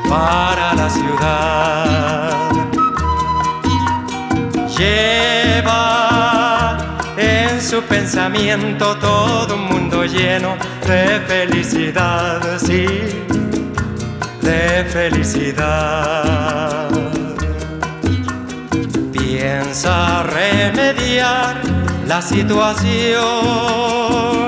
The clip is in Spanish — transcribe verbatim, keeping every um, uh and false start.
para la ciudad. Lleva en su pensamiento todo un mundo lleno de felicidad, sí, de felicidad. Piensa remediar la situación